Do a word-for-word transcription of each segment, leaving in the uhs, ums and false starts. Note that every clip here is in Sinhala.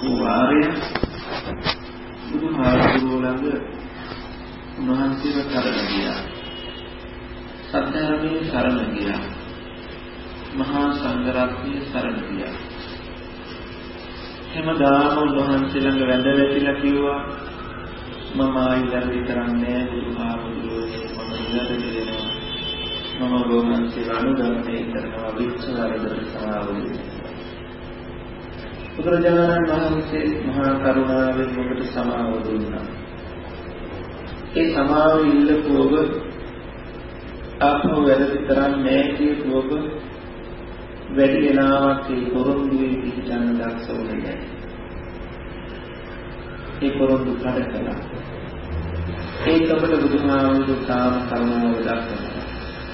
ලොකු වාරයක් බුදුහාමුදුරුවෝ ළඟ උන්වහන්සේව සරණ ගියා. සත්‍යරමේ සරණ ගියා. මහා සංඝරත්නය සරණ ගියා. හැමදාම උන්වහන්සේ ළඟ වැඳ වැටිලා කිව්වා මම ආයිලා විතරන්නේ බුදුහාමුදුරුවෝ මම ඉලද දෙනවා. මම උන්වහන්සේ අනුගමනය කරනවා විශ්වවරදට සමාවෙන්න. බුදුරජාණන් වහන්සේ මහා කරුණාවෙන් ඔබට සමාව දුන්නා. ඒ සමාව ඉල්ලපු ඔබ ආපහු වැරදි කරන්නේ කියපු ඔබ වැඩි වෙලාවක් ඒ පොරොන්දුවේ පිටින් දක්සවන්නේ නැහැ. ඒ පොරොන්දු කඩ කළා. ඒක අපට බුදුහාමුදුරුවෝ තාම කරුණාව දක්වනවා.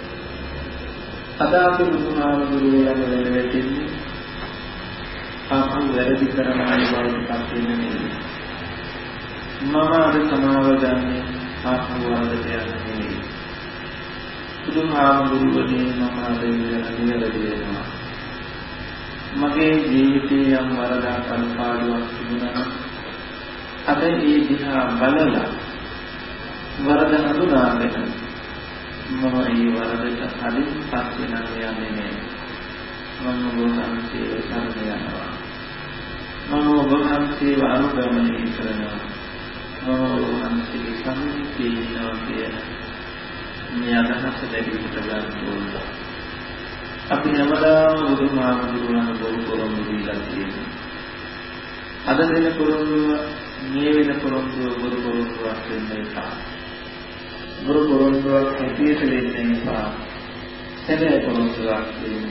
අද අපි බුදුහාමුදුරුවෝ ළඟ වැරදෙන්නේ ආපහු වැරදි කරන අය බවට පත් වෙන්නේ නෙවෙයි. මම අද සමාව ගන්නේ ආපහු වරදට යන්නේ නෙවෙයි. බුදුහාමුදුරුවනේ මම අද නිවැරදි වෙනවා. මගේ ජීවිතයේ යම් වරදක් අනුපාඩුවක් තිබුණා. අද ඒ දිහා බලලා වරද හඳුනාගෙන මම ඒ වරදට අදින් පස්සේ නම් යන්නේ නැහැ. මම ඔබවහන්සේව සරණ යනවා. මම ඔබවහන්සේව අනුගමනය කරනවා. මම ඔබවහන්සේගේ සම්මුතියේ ඉන්නවා කියන මේ අදහස දැඩිවට ගන්න ඕනේ. අපි හැමදාම බුදුහාමුදුරුවන්ව බොරු පොරොන්දු දීලා තියෙනවා. අද දෙන පොරොන්දුව මේ වෙන පොරොන්දුව බොරු පොරොන්දුවක් වෙන්න එපා. බොරු පොරොන්දුවක් හැටියට වෙන්න එපා. සැබෑ පොරොන්දුවක් වෙන්න.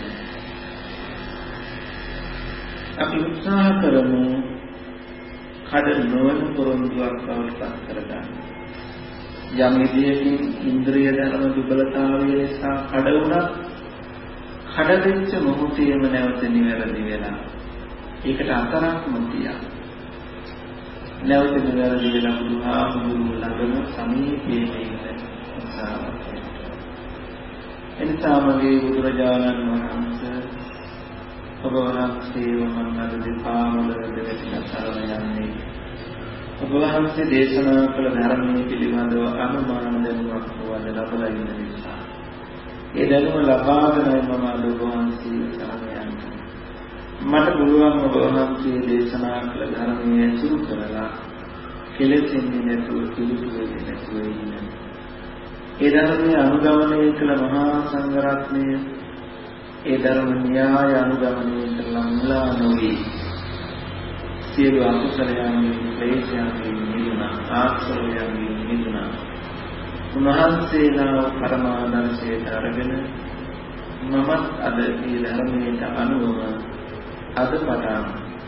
අපි උත්සාහ කරමු කඩ නොවන පොරොන්දුවක් බවට පත් කරගන්න. යම් විදියකින් ඉන්ද්‍රිය ධර්ම දුබලතාවය නිසා කඩ වුණා කඩවෙච්ච මොහොතේම නැවත නිවැරදි වෙලා ඒකට අතරක් නොතියා නැවත නිවැරදි වෙලා බුදුහාමුදුරුවෝ ළඟම සමීපයේ ඉන්න උත්සාහවත් වෙනවා. එනිසා මගේ බුදුරජාණන් වහන්සේ ඔබ වහන්සේව මම අද දෙපාවල දෙවියන් සරණ යන්නේ. ඔබ වහන්සේ දේශනා කළ ධර්මයේ පිළිබඳව අනුමාන දැනුමක් වද ලබලා ඉන්න නිසා ඒ දැනුම ලබාගෙනයි මම අද ඔබ වහන්සේව සරණ යන්නේ. මට පුළුවන් ඔබ වහන්සේ දේශනා කළ ධර්මයේ අසුරු කරලා කෙලෙසින්නේ නැතුව කිලුට වෙන්නේ නැතුව ඉන්න. ඒ ධර්මයේ අනුගමනය කළ මහා සංඝරත්නය ඒ ධර්ම න්‍යාය අනුගමනය කරලා මුලා නොවි සියලු අකුසලයන්ගෙන් ක්ලේශයන්ගෙන් මිදුණා ආශ්‍රවයන්ගෙන් මිදුණා. උන්වහන්සේලා පරමාදර්ශයට අරගෙන මමත් අද මේ ධර්මයට අනුව අද පටන්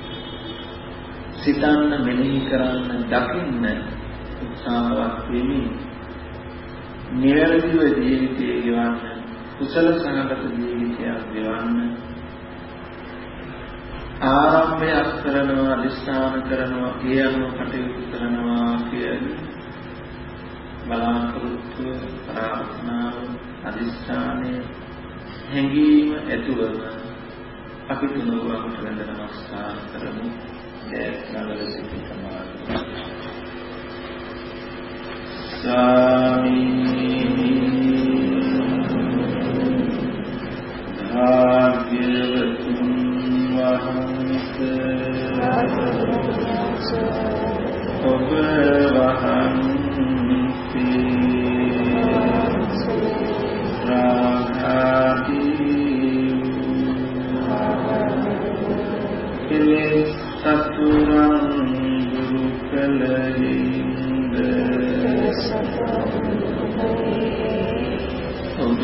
සිතන්න මෙනෙහි කරන්න දකින්න උත්සාහවත් වෙමි. නිවැරදිව ජීවිතය ගෙවන්න කුසල සහගත ජීවිතයක් ගෙවන්න ආරම්භයක් කරනවා අධිෂ්ඨාන කරනවා ඒ අනුව කටයුතු කරනවා කියන්නේ බලාපොරොත්තු ප්‍රාර්ථනාව අධිෂ්ඨානය හැඟීම ඇතුළම අපි තුනුරුවන්ට වැඳ නමස්කාර කරමු. ඒ නගර සිටි සමාධි සාමී භාග්‍යවතුන් වහන්සේ ඔබ වහන්සේ රාගාදී කෙලෙස් සතුරන් දුරු කලින්ද ඔබ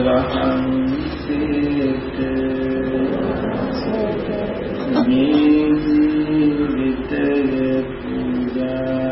වහන්සේට මේ ජීවිතය පූජා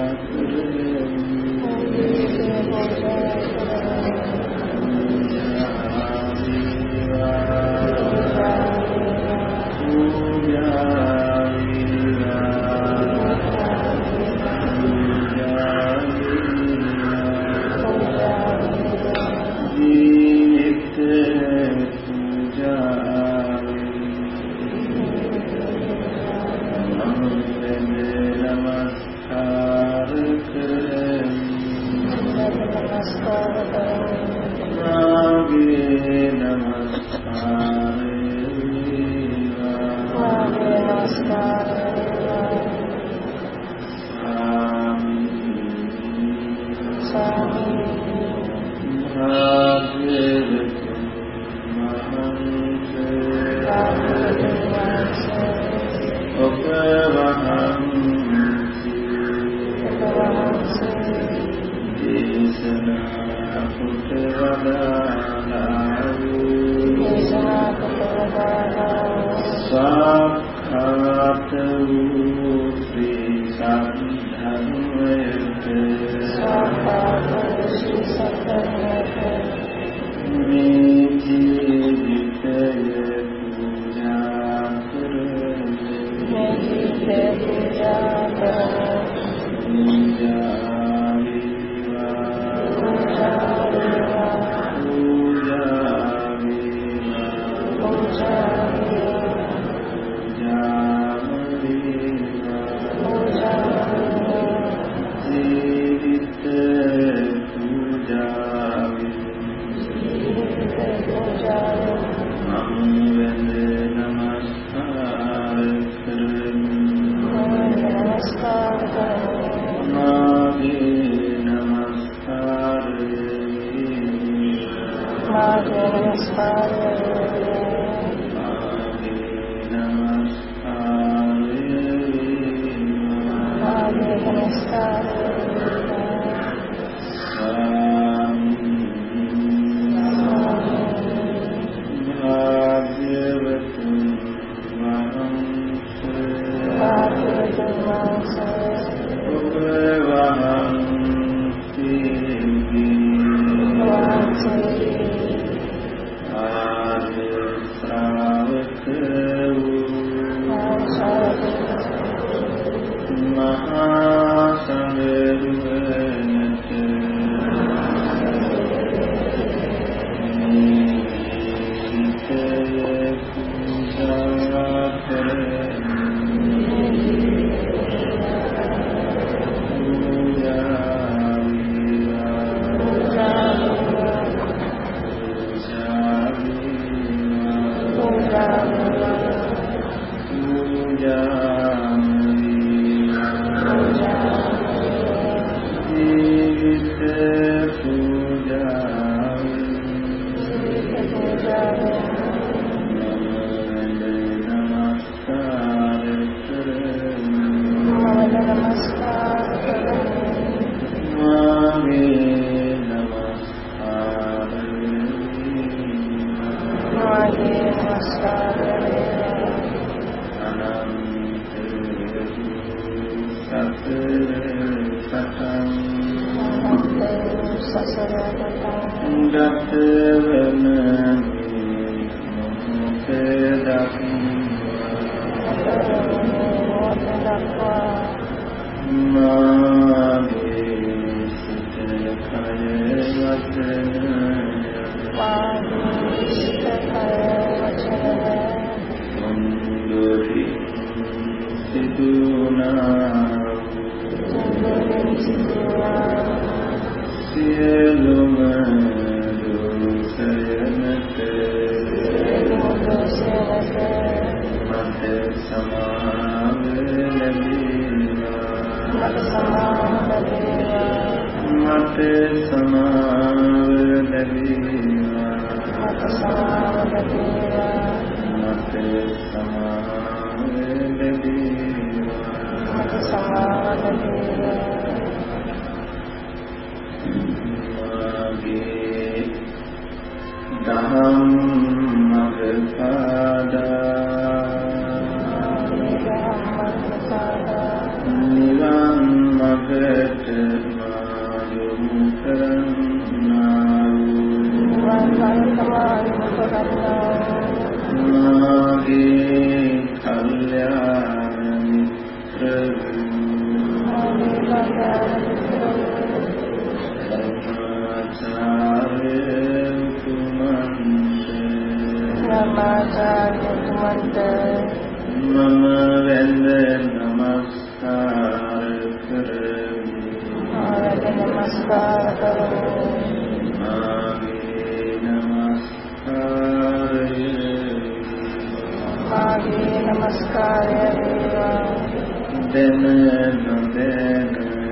දැන නොදැන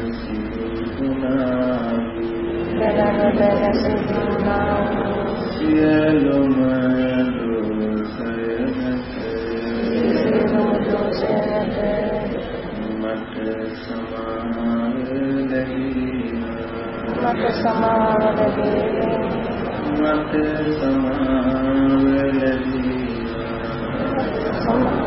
සිදුනා දැන නොදැන සිදුනා සියලුම දෝෂයන්ට සියලුම දෝෂයන්ට මට සමාව ලැබීවා මට සමාව ලැබීවා මට සමාව ලැබීවා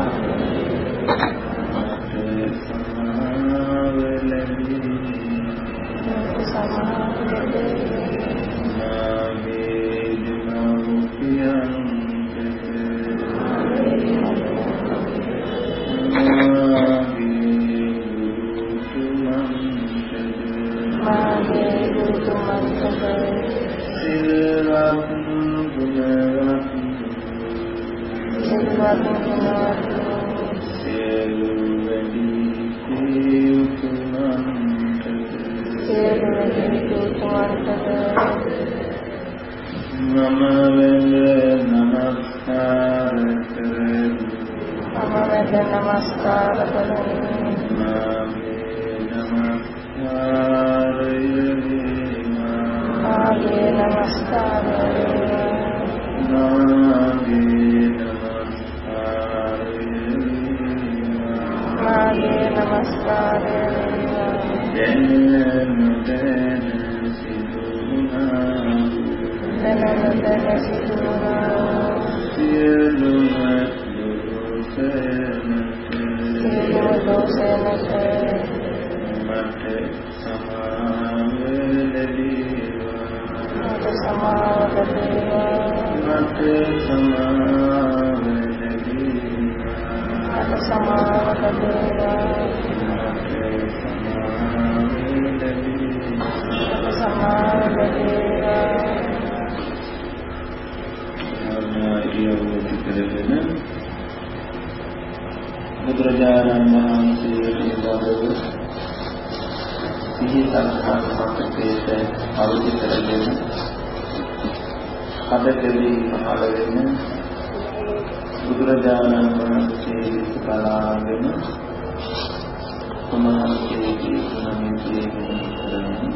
බුදුරජාණන් වහන්සේ පිළිබඳව සිහි සංස්කාරපතේට අවදි කරගෙන අදකදී පහළ වෙන බුදුරජාණන් වහන්සේ කලාගෙන උන්වහන්සේගේ ගුණමිතිය කරන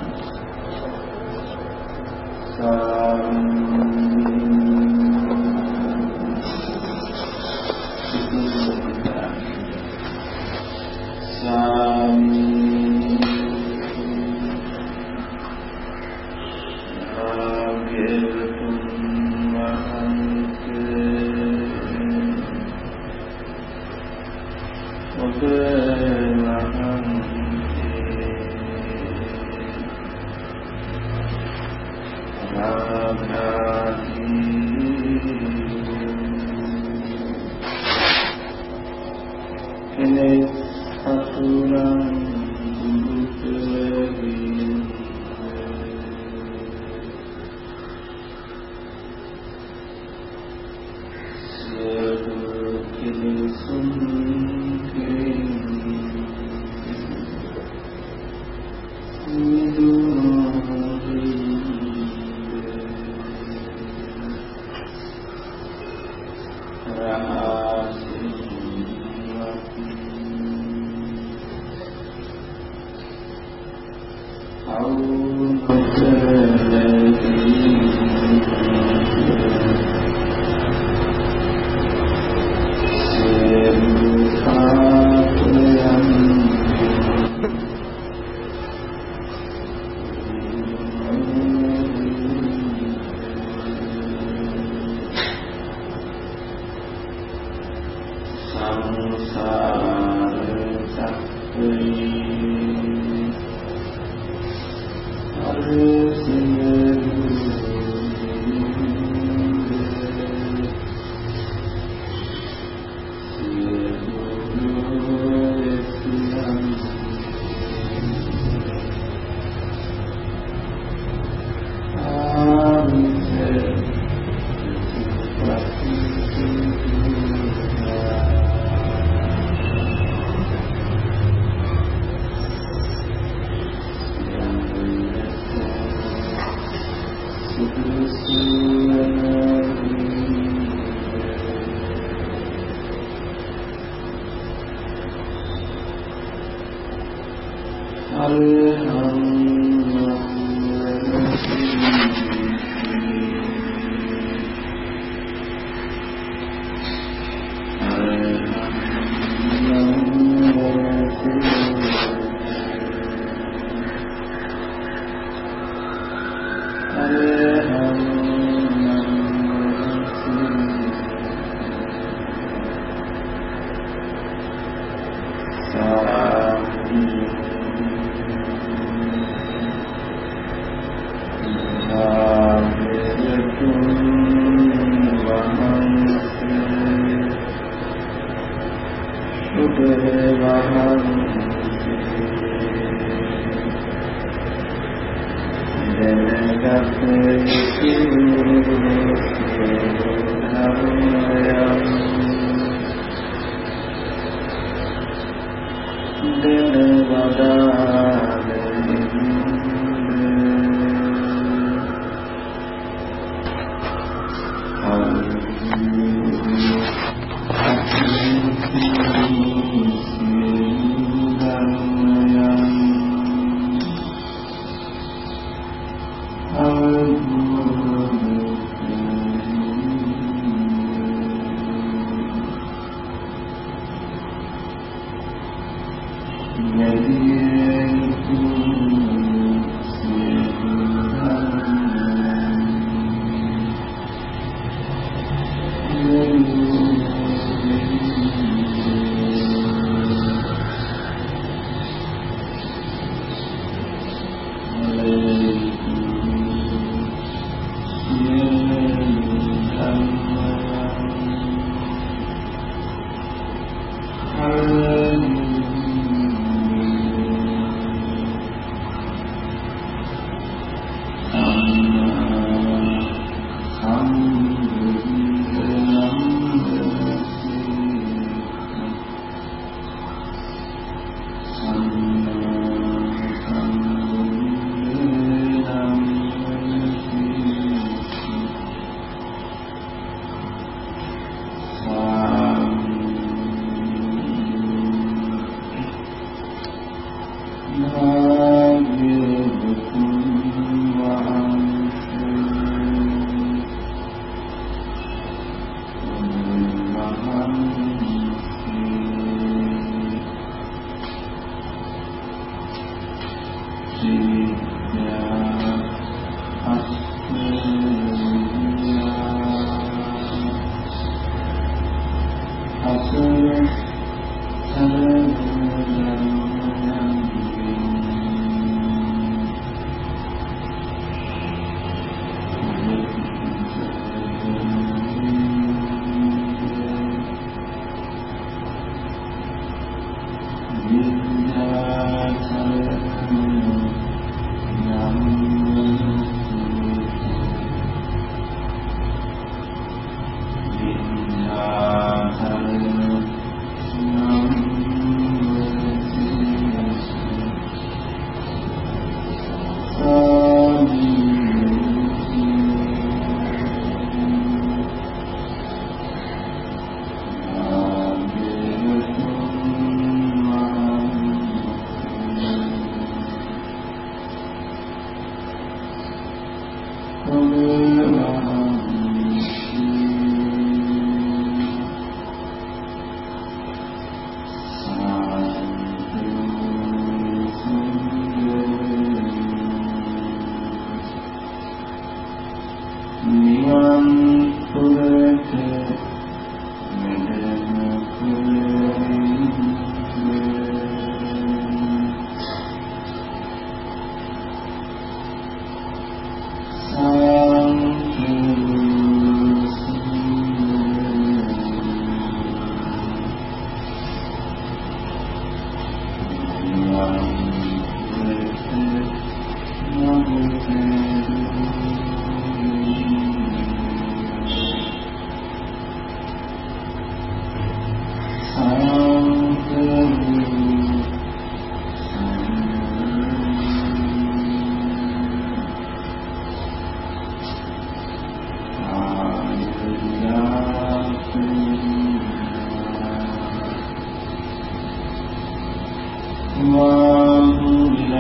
One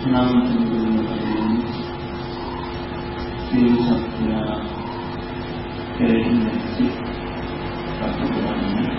නම් තුන්වෙනි සියලු කෙරෙන්නේ සිත් පතුරවන්නේ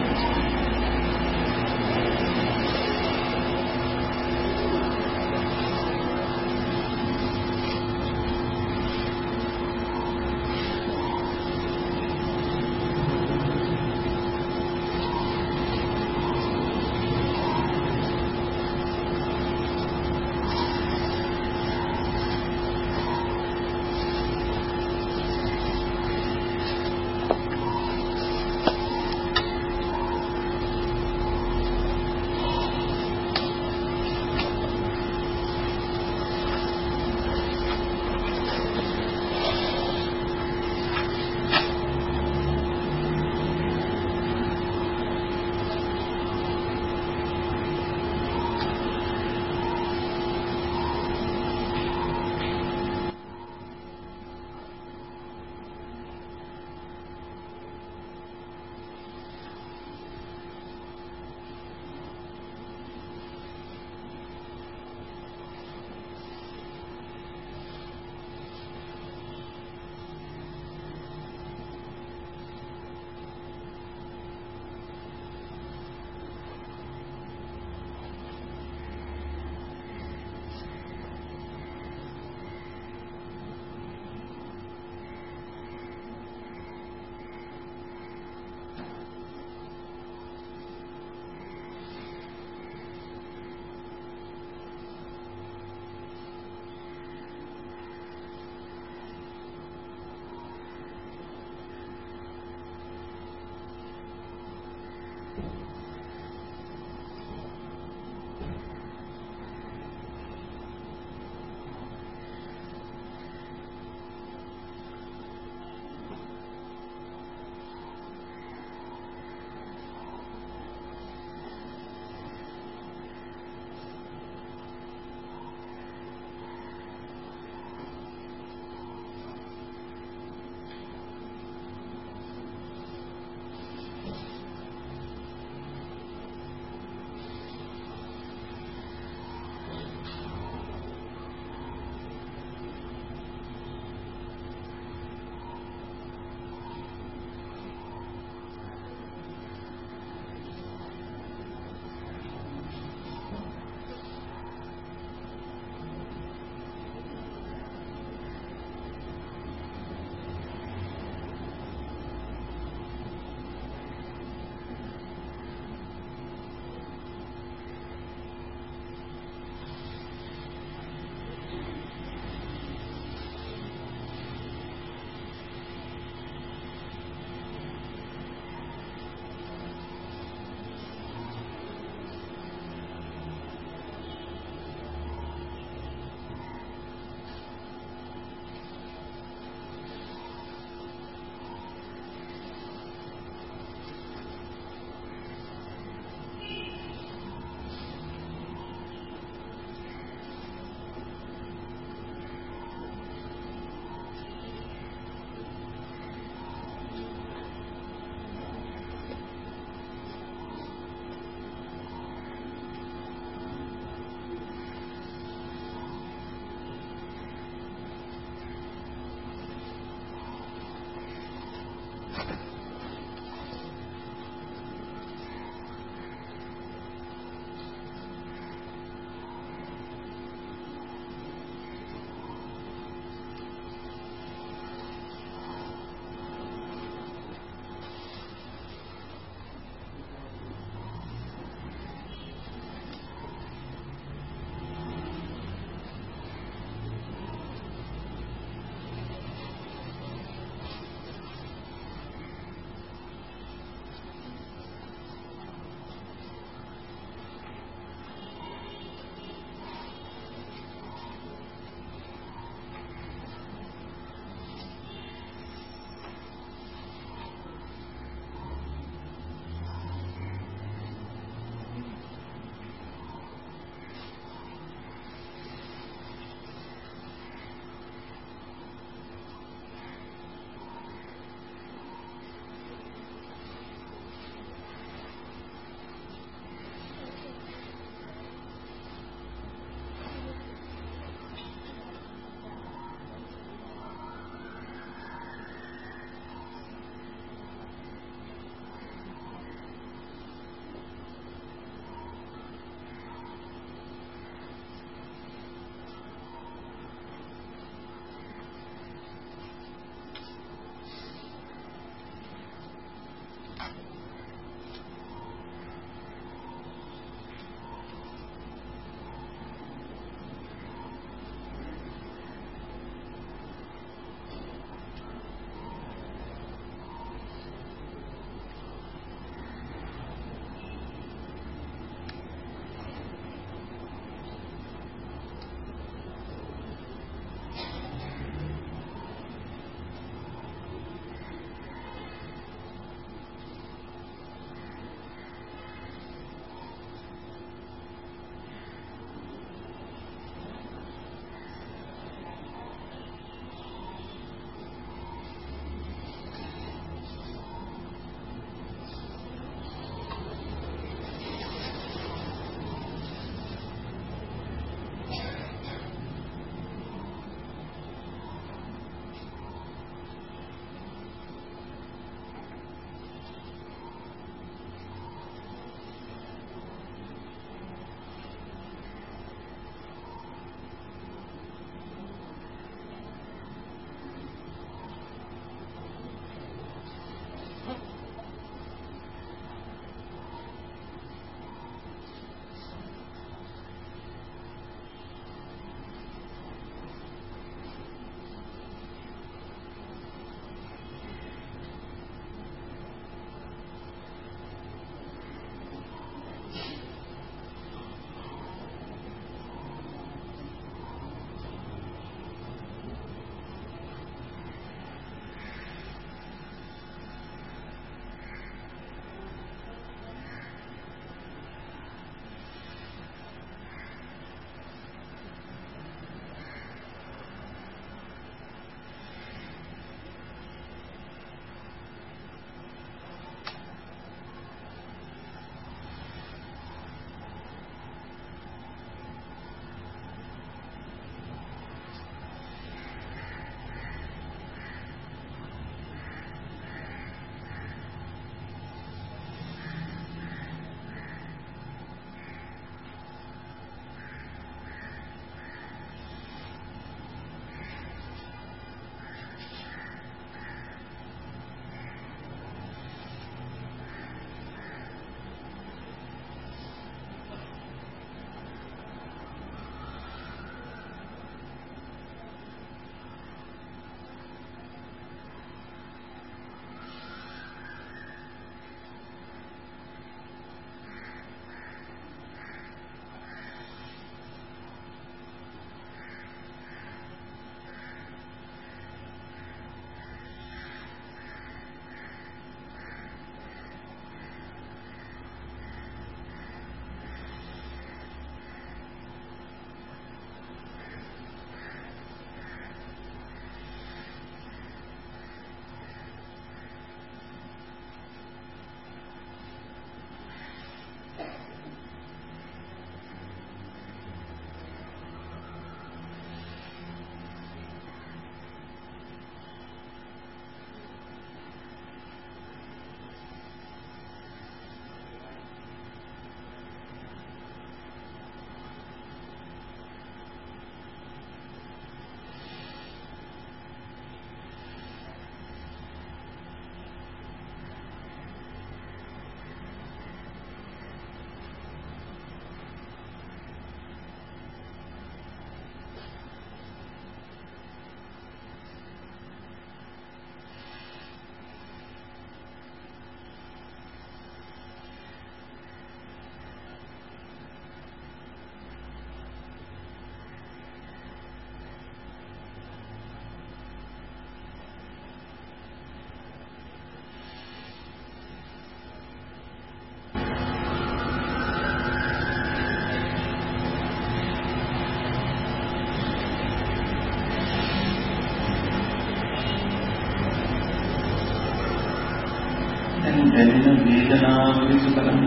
දැනෙන වේදනාව විසු කරන්න.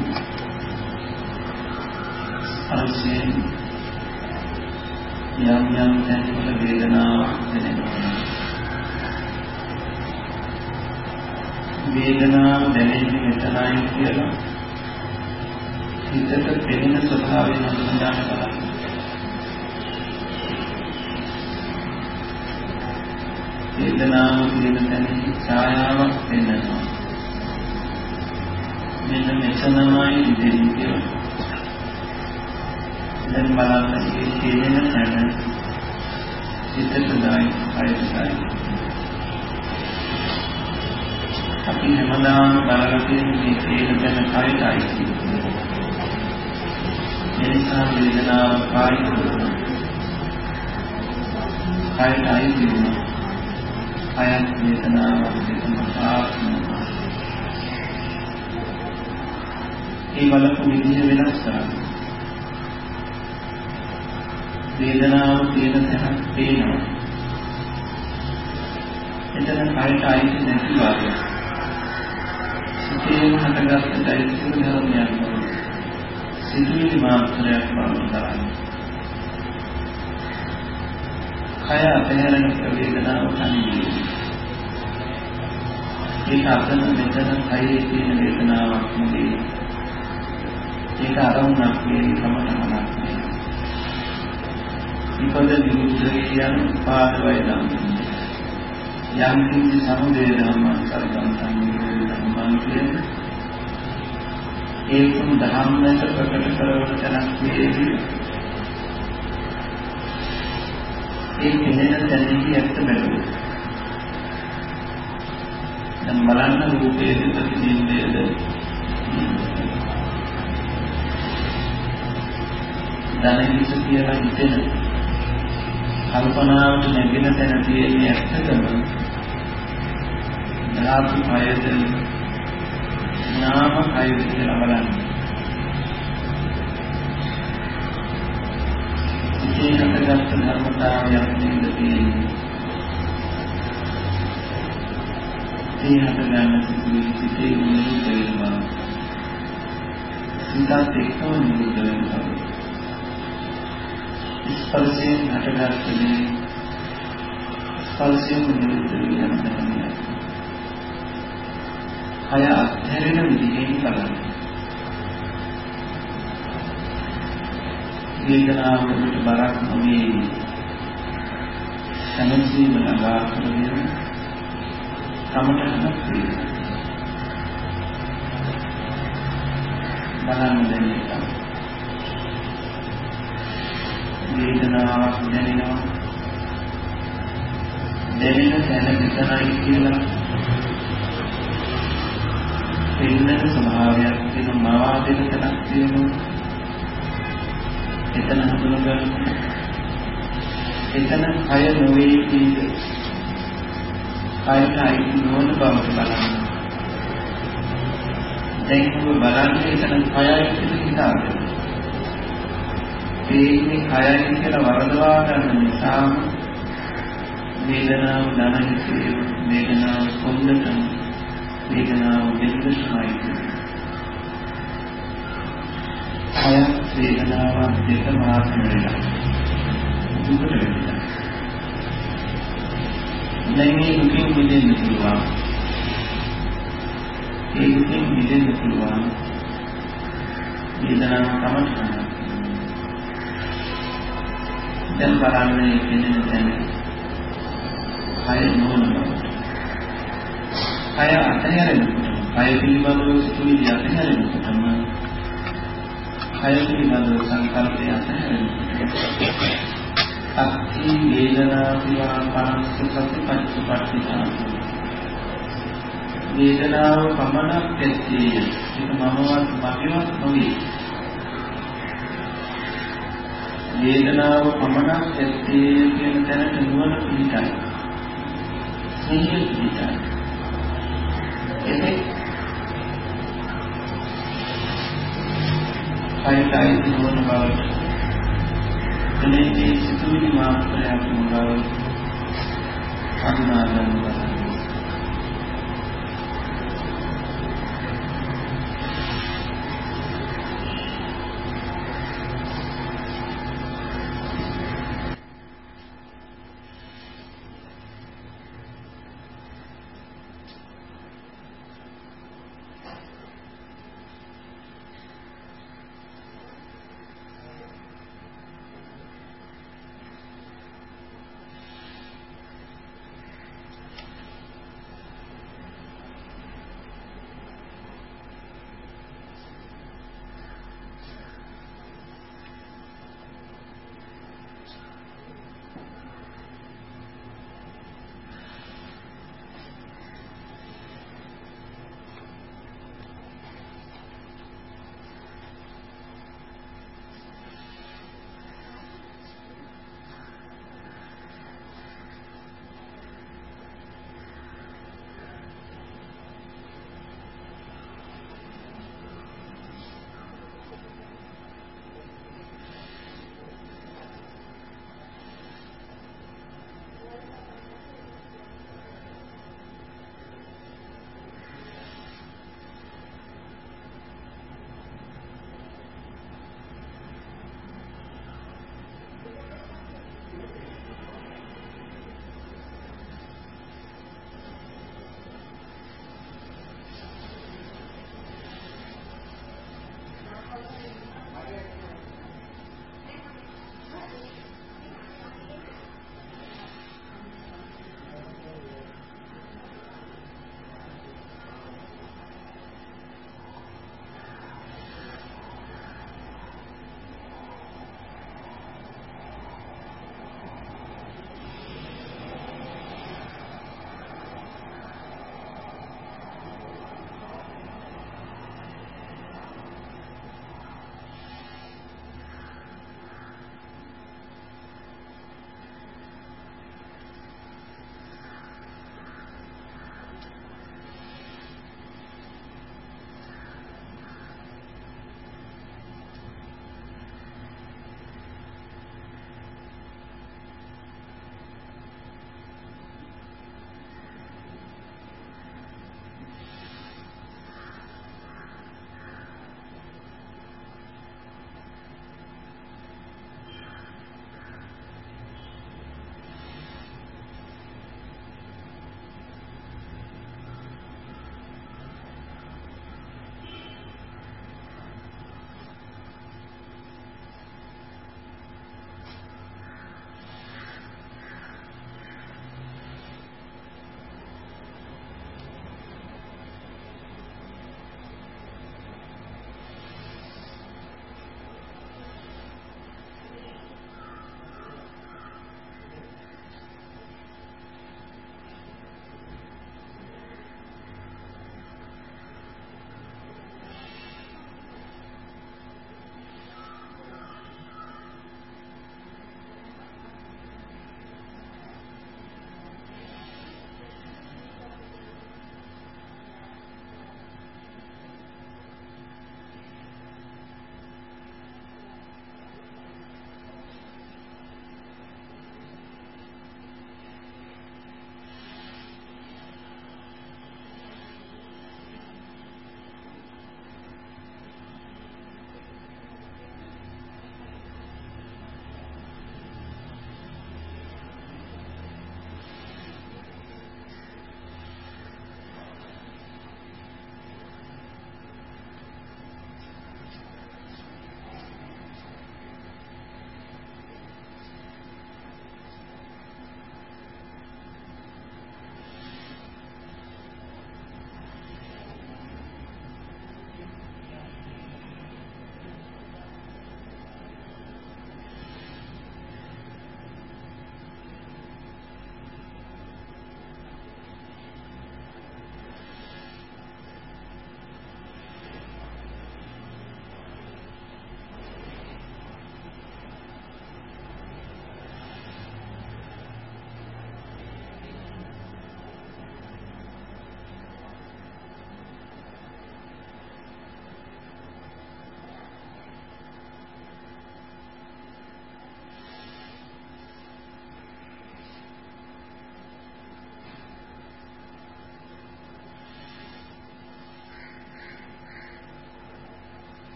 ස්පර්ශයෙන් යම් යම් තැන්වල වේදනාවක් දැනෙනවා. වේදනාව දැනෙන්නේ මෙතනයි කියලා හිතට පෙනෙන ස්වභාවය හඳුනා ගන්න බලන්න. වේදනාව කියන තැනදී ඡායාවක් වෙනවා. මෙන්න මෙතනමයි ඉඳින්නේ. දැන් බලන්න මේ තේරෙන තැන සිතටයි අයිතියි. අපි හැමදාම බලලා තියෙන මේ තේරෙන තැන අයිතියි. ඒ නිසා වේදනාව කායිකයි. කායිකයි. අයත් වේදනාවක් දෙකම ආත්මය. ඒ බලපු විදිහ වෙනස් කරන්නේ. වේදනාව තියෙන තැනක් පේනවා. එතන කායික අයිති නැති වාගේ. සිතේ හටගත්ත දෛත්‍ය ධර්මයක් වගේ. සිතුවිලි මාත්‍රයක් වගේ කරන්නේ. කය අතහැරෙන වේදනාව තනියි. ඒක අතන මෙතන කයේ තියෙන වේදනාවක් නෙවෙයි. ඒක අරමුණක් නෙවෙයි කමටමක් නෙවෙයි. ඉපද විමුක්ත කියන පාද වේදනාව. යම් කිසි සමුදය ධර්මයන් කරගන්න සම්මුතිය ධර්මයන් කියන්නේ ඒකම ධර්මයට ප්‍රකට කරවන තැනක් නෙවෙයි. ඒ කෙනෙක් දැනෙන්නේ ඇත්ත බැලුවොත්. දැන් බලන්න රූපයේ ප්‍රතිබිම්බයද දැනෙන්නේ කියලා හිතෙන කල්පනාවට නැගෙන තැන තියෙන්නේ ඇත්තටම ධාතු කයද නාම කයද කියලා බලන්න. ඒකකට ධර්මතාවයක් නේද තියෙන්නේ. ඒකට ගන්න සිදුවී සිටේ නිරුද්ධ වෙනවා. සිතත් එක්කම නිරුද්ධ වෙනවා. ස්පර්ශයෙන් හටගත්තේ ස්පර්ශයෙන් නිරුද්ධ වෙනවා. කය අත්හැරෙන විදිහෙන් බලන්න. වේදනාවට බරක් නොවේ. සමසිම ලබා කරගෙන කමටහනක් වේ. බලන්න දැනෙනවා. වේදනාවක් දැනෙනවා. දැනෙන තැන මෙතනයි කියලා පෙන්නන ස්වභාවයක් තියෙන මාවාදෙක තැනක් තියෙනවා. එතන හඳුනගන්න. එතන කය නොවේ කීද? කයට අයිති නොවන බවට බලන්න. දැන් ඔබ බලන්නේ එතන කයයි කියලා හිතාගන්න. මේ කයයි කියලා වරදවා ගන්න නිසා වේදනාව දැනෙන්නේ වේදනාව කොන්දටම වේදනාව දෙන්නයි. කය වේදනාවක් දෙක මාත්‍ර වෙනවා. දුකට වෙනවා. දැන් මේ දුකින් මිදෙන්න පුළුවන්. ඒ දුකින් මිදෙන්න පුළුවන්. වේදනාව තමයි. දැන් බලන්නේ කෙනෙක් දැන. කය නොවන බව. කය අතහැරෙනකොට, කය පිළිබඳව සිතුවිලි අතහැරෙනකොටම කය පිළිබඳව සංකල්පය අතහැරෙනකොට අක්ඛි වේදනා විවාපාංශ සතිපට්ඨිතාන වේදනාව පමණක් ඇත්තේ ඒක මමවත් මගේවත් නොවේ. වේදනාව පමණක් ඇත්තේ කියන තැනට නුවණ පිහිටයි. සිහිය පිහිටයි. ඒක කයයි නුවණ බවට එන්නේ සිතුවිලි මාත්‍රයක් බව අනුනාදන් බලන්න.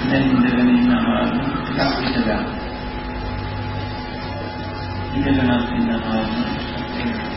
දැන් ඉඳගෙන ඉන්නවා ටිකක් පිට ගන්න. ඉඳගෙන ඉන්නවා